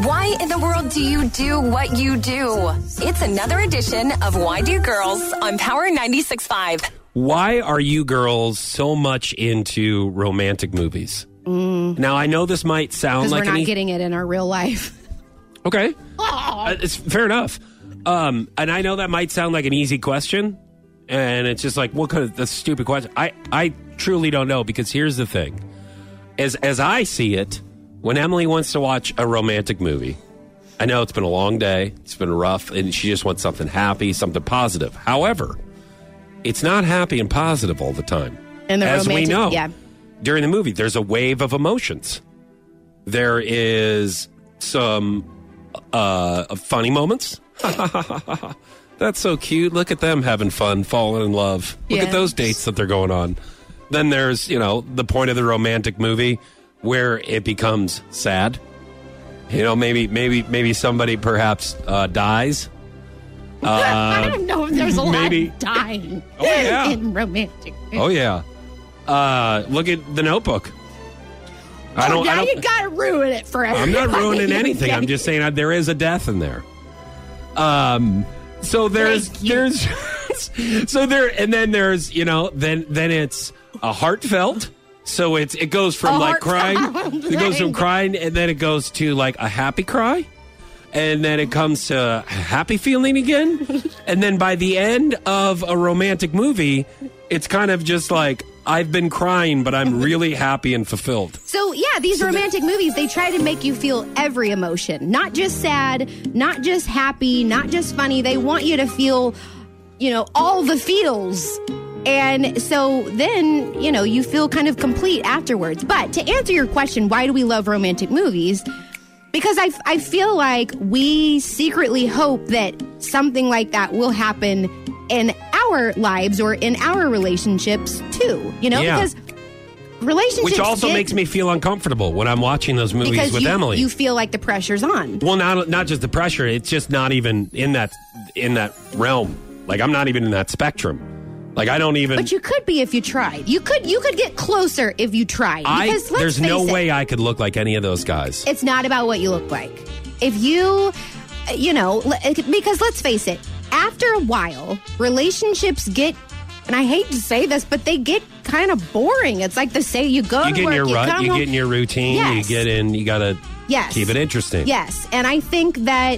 Why in the world do you do what you do? It's another edition of Why Do Girls on Power 96.5. Why are you girls so much into romantic movies? Now, I know this might sound like... Because we're not getting it in our real life. Okay. It's fair enough. And I know that might sound like an easy question. And it's just like, what kind of... That's a stupid question. I truly don't know, because here's the thing. As I see it, when Emily wants to watch a romantic movie, I know it's been a long day, it's been rough, and she just wants something happy, something positive. However, it's not happy and positive all the time. And as we know, yeah. During the movie, there's a wave of emotions. There is some funny moments. That's so cute. Look at them having fun, falling in love. Look at those dates that they're going on. Then there's, the point of the romantic movie where it becomes sad. Maybe somebody perhaps dies. I don't know if there's a lot of dying in romantic movies. Oh, yeah. Look at The Notebook. You got to ruin it for everybody. I'm not ruining anything. I'm just saying there is a death in there. So there's and then there's, then it's a heartfelt. So it goes from crying, it goes from crying, and then it goes to like a happy cry, and then it comes to a happy feeling again, and then by the end of a romantic movie, it's kind of just like, I've been crying, but I'm really happy and fulfilled. So, these romantic movies, they try to make you feel every emotion. Not just sad, not just happy, not just funny. They want you to feel, all the feels. And so then, you feel kind of complete afterwards. But to answer your question, why do we love romantic movies? Because I feel like we secretly hope that something like that will happen in our lives or in our relationships too, because relationships... Which also makes me feel uncomfortable when I'm watching those movies with Emily. You feel like the pressure's on. Well, not just the pressure, it's just not even in that realm. Like, I'm not even in that spectrum. Like, I don't even... But you could be if you tried. You could get closer if you tried. Because there's no way I could look like any of those guys. It's not about what you look like. If you, because let's face it, after a while, relationships get, and I hate to say this, but they get kind of boring. It's like you go to work, you get in your routine, yes. You got to keep it interesting. Yes, and I think that...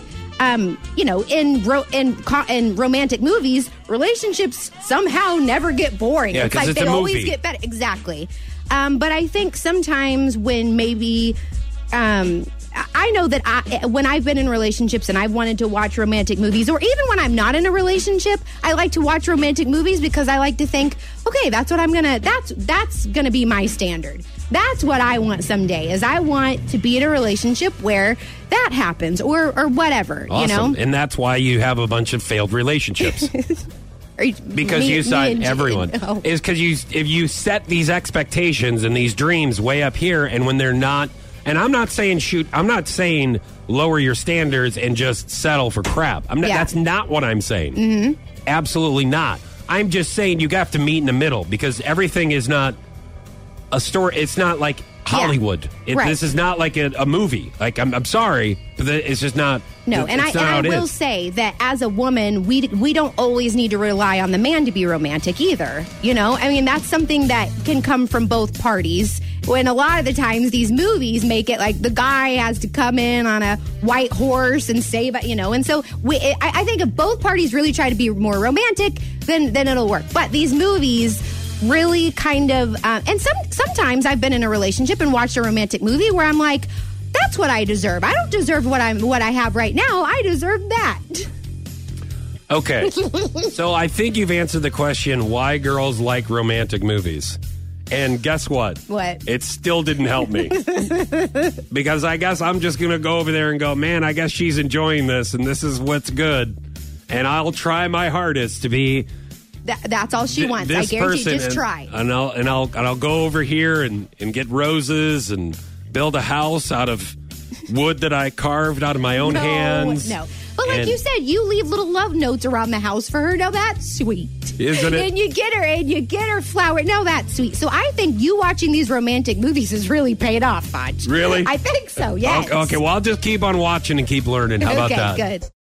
in romantic movies, relationships somehow never get boring. Yeah, it's like they always get better. Exactly. But I think sometimes when maybe, I know that when I've been in relationships and I've wanted to watch romantic movies, or even when I'm not in a relationship, I like to watch romantic movies because I like to think, okay, that's gonna be my standard. That's what I want someday, is I want to be in a relationship where that happens or whatever, Awesome. And that's why you have a bunch of failed relationships. Because you sign everyone. No. Is because if you set these expectations and these dreams way up here, and when they're not, and I'm not saying lower your standards and just settle for crap. That's not what I'm saying. Mm-hmm. Absolutely not. I'm just saying you have to meet in the middle, because everything is not a story. It's not like Hollywood. Right. This is not like a movie. Like, I'm sorry, but it's just not. No, and I will say that as a woman, we don't always need to rely on the man to be romantic either. That's something that can come from both parties. When a lot of the times these movies make it like the guy has to come in on a white horse and save, And so I think if both parties really try to be more romantic, then it'll work. But these movies really kind of, and sometimes I've been in a relationship and watched a romantic movie where I'm like, that's what I deserve. I don't deserve what I have right now. I deserve that. Okay. So I think you've answered the question, why girls like romantic movies. And guess what? What? It still didn't help me. Because I guess I'm just going to go over there and go, man, I guess she's enjoying this, and this is what's good. And I'll try my hardest to be... That's all she wants. I guarantee you, just try. And I'll go over here and get roses and build a house out of wood that I carved out of my own hands. No. But like you said, you leave little love notes around the house for her. Now that's sweet. Isn't it? And you get her flower. No, that's sweet. So I think you watching these romantic movies has really paid off, Fudge. Really? I think so, yes. Okay, well, I'll just keep on watching and keep learning. How about that? Okay, good.